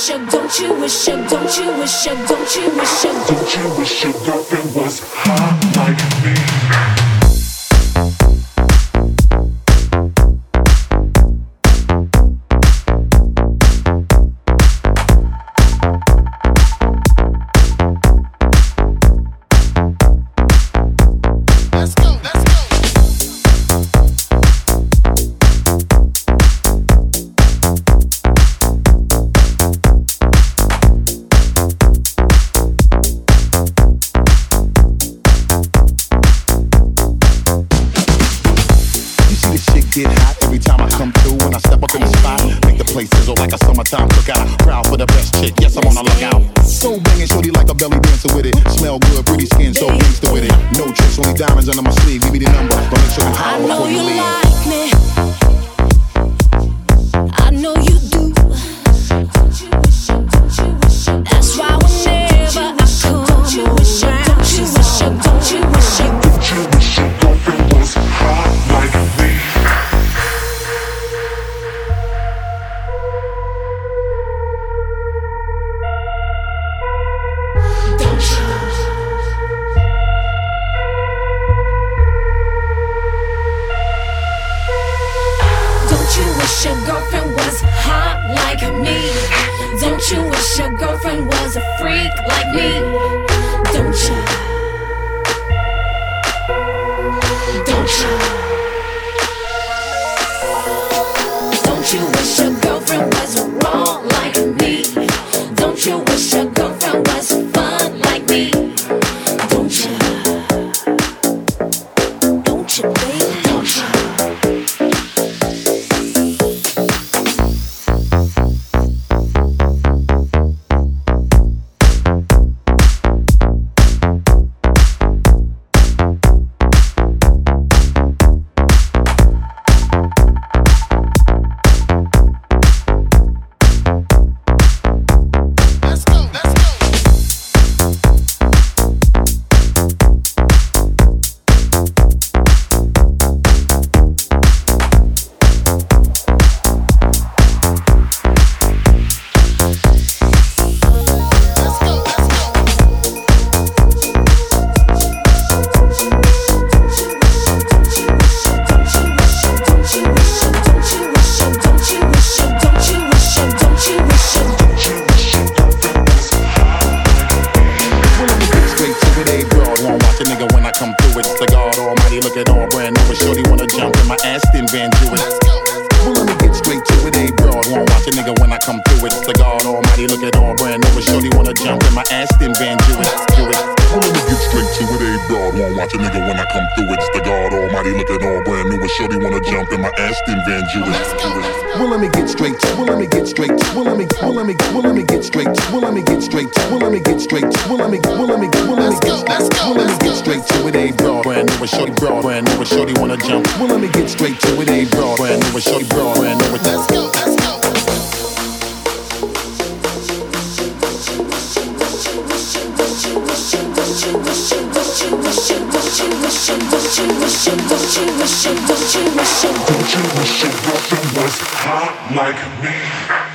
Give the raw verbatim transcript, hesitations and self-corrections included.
wish your, don't you wish your, don't you wish your, don't you wish your, don't you wish your girlfriend was hot like me? Get hot every time I come through. When I step up in the spot, make the place sizzle like a summertime cookout. Proud for the best chick, yes, I'm on the lookout. So banging, shorty like a belly dancer with it. Smell good, pretty skin, so gangster with it. No tricks, only diamonds under my sleeve. Give me the number, but make sure you holler before you leave. I know you like me. I know you do. That's why whenever I come around, don't you wish your, don't you wish your, don't you wish your, don't you wish your girlfriend was hot like me? Your girlfriend was hot like me. Don't you wish your girlfriend was a freak like me? Don't you? Don't you? Don't you wish your girlfriend was raw like me? Don't you wish your girlfriend was fun like me? Don't you? Don't you, baby? Don't you? Look at all brand new, shorty wanna jump in my Aston Van Jewett. Well, let me get straight to it, a broad won't watch a nigga when I come through it. It's the God Almighty, look at all brand new, shorty wanna jump in my Aston Van Jewett. Well, let me get straight to it, a broad won't watch a nigga when I come through it. It's the God Almighty, look at all brand new, shorty wanna jump in my Aston Van Jewett. Well, let me get straight to, well, let me get straight to, well, let me, well, let me, well, let me get straight to, well, let me get straight to, well, let me get straight to, well, let me, well, let me, well, let me get, well, let me get straight to it, a broad brand new, shorty broad brand new, shorty wanna jump. Well, let me get straight to it, a broad brand new, shorty broad brand new. Let's go, let's go. Don't you wish your girlfriend was hot like me?